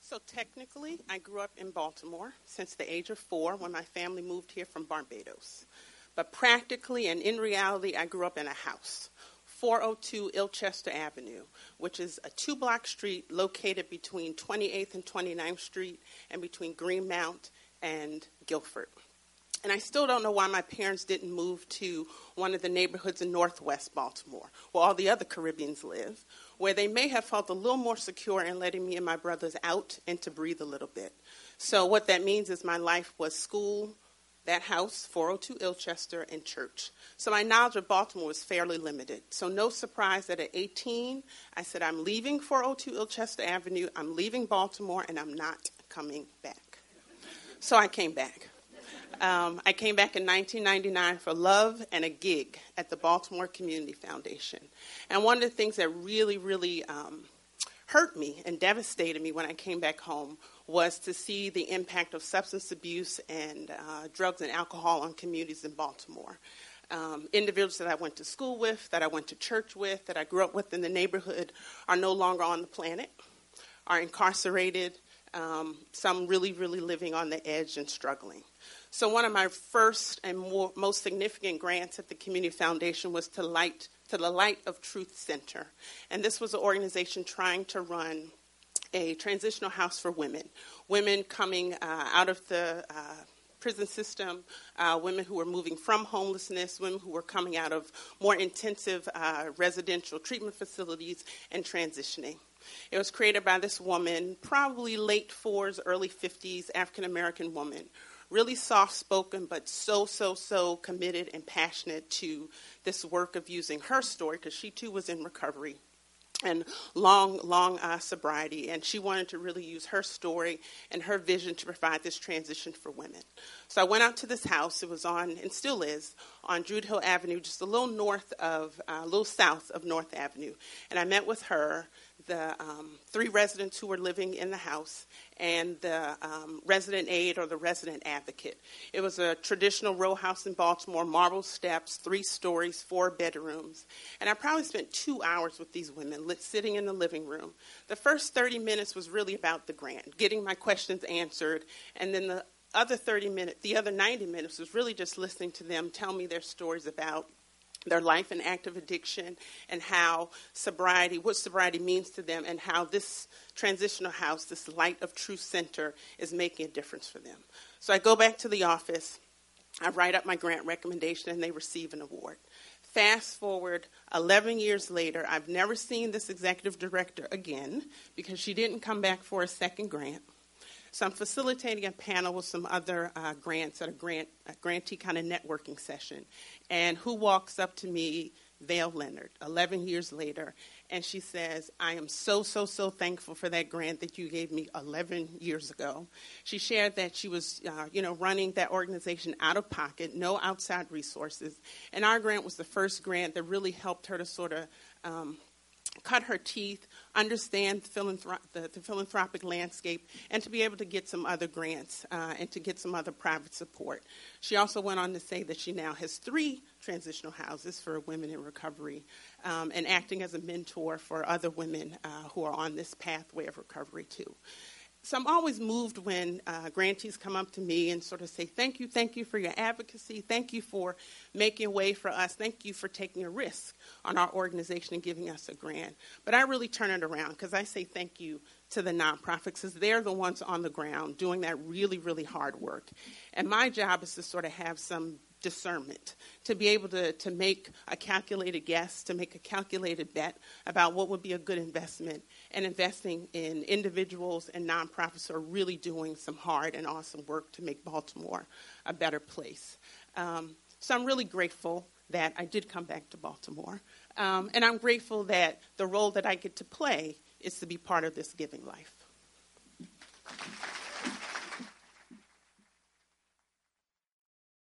So technically, I grew up in Baltimore since the age of 4 when my family moved here from Barbados. But practically and in reality, I grew up in a house, 402 Ilchester Avenue, which is a 2-block street located between 28th and 29th Street and between Greenmount and Guilford. And I still don't know why my parents didn't move to one of the neighborhoods in Northwest Baltimore, where all the other Caribbeans live, where they may have felt a little more secure in letting me and my brothers out and to breathe a little bit. So what that means is my life was school, that house, 402 Ilchester, and church. So my knowledge of Baltimore was fairly limited. So no surprise that at 18, I said, I'm leaving 402 Ilchester Avenue, I'm leaving Baltimore, and I'm not coming back. So I came back. I came back in 1999 for love and a gig at the Baltimore Community Foundation. And one of the things that really hurt me and devastated me when I came back home was to see the impact of substance abuse and drugs and alcohol on communities in Baltimore. Individuals that I went to school with, that I went to church with, that I grew up with in the neighborhood are no longer on the planet, are incarcerated, some really living on the edge and struggling. So one of my first and most significant grants at the Community Foundation was to the Light of Truth Center. And this was an organization trying to run a transitional house for women coming out of the prison system, women who were moving from homelessness, women who were coming out of more intensive residential treatment facilities and transitioning. It was created by this woman, probably late 40s, early 50s, African-American woman, really soft-spoken, but so committed and passionate to this work of using her story, because she too was in recovery and long sobriety, and she wanted to really use her story and her vision to provide this transition for women. So I went out to this house. It was on, and still is, on Druid Hill Avenue, just a little south of North Avenue, and I met with her, the 3 residents who were living in the house, and the resident aide or the resident advocate. It was a traditional row house in Baltimore, marble steps, 3 stories, 4 bedrooms. And I probably spent 2 hours with these women sitting in the living room. The first 30 minutes was really about the grant, getting my questions answered, and then the other 90 minutes was really just listening to them tell me their stories about their life in active addiction and how what sobriety means to them, and how this transitional house, this Light of Truth Center, is making a difference for them. So I go back to the office, I write up my grant recommendation, and they receive an award. Fast forward 11 years later, I've never seen this executive director again because she didn't come back for a second grant. So I'm facilitating a panel with some other grants at a grantee kind of networking session. And who walks up to me? Vale Leonard, 11 years later. And she says, I am so thankful for that grant that you gave me 11 years ago. She shared that she was, running that organization out of pocket, no outside resources. And our grant was the first grant that really helped her to sort of cut her teeth, understand the philanthropic landscape, and to be able to get some other grants and to get some other private support. She also went on to say that she now has 3 transitional houses for women in recovery and acting as a mentor for other women who are on this pathway of recovery too. So I'm always moved when grantees come up to me and sort of say, thank you for your advocacy. Thank you for making a way for us. Thank you for taking a risk on our organization and giving us a grant. But I really turn it around because I say thank you to the nonprofits because they're the ones on the ground doing that really hard work. And my job is to sort of have some discernment, to be able to make a calculated guess, to make a calculated bet about what would be a good investment, and investing in individuals and nonprofits who are really doing some hard and awesome work to make Baltimore a better place. So I'm really grateful that I did come back to Baltimore, and I'm grateful that the role that I get to play is to be part of this giving life.